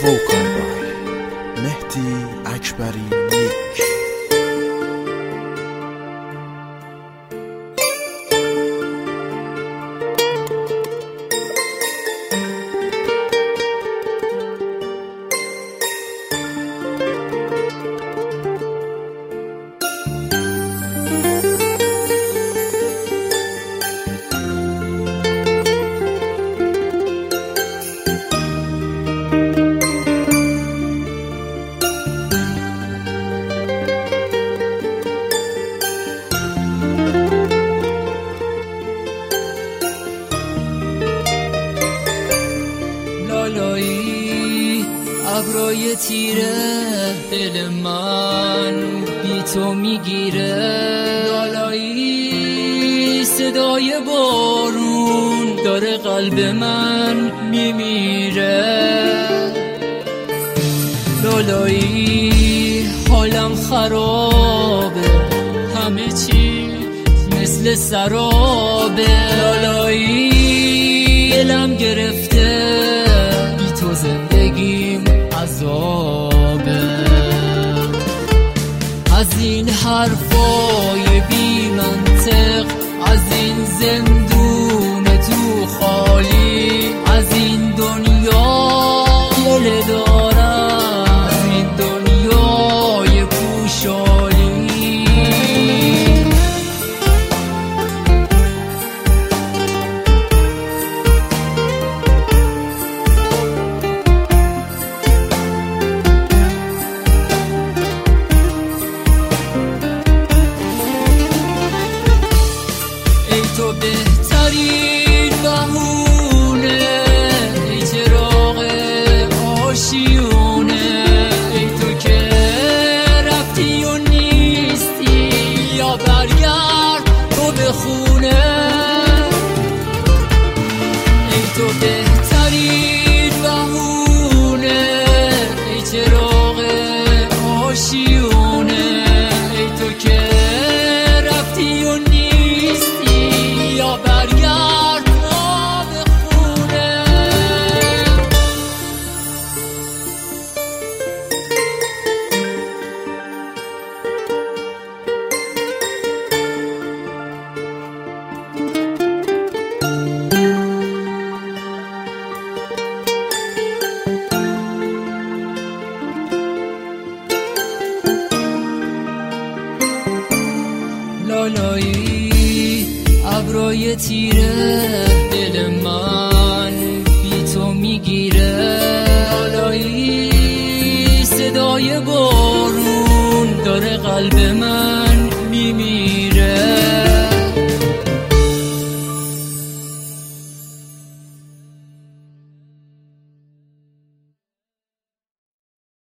کوکربای مهدی اکبری نیک. لالایی ابرای تیره دل من بی تو میگیره، لالایی صدای بارون داره قلب من میمیره، لالایی حالم خرابه همه چی مثل سرابه، لالایی دلم گرفته تو زندگیم عذابه، از این حرفای بی منطق، از این زندون تو خالی، از این دنیا دل دارم، از این دنیای پوشالی. تو بهترین بهونه، ای چراغ آشیونه، ای تو که رفتی و نیستی، یا برگرد تو به خونه، ای تو بهترین بهونه، ای چراغ آشیونه، ای تو که رفتی و نیستی، یا برگرد ما به خونه. لالایی ابرای تیره دل من بی تو میگیره، لالایی صدای بارون داره قلب من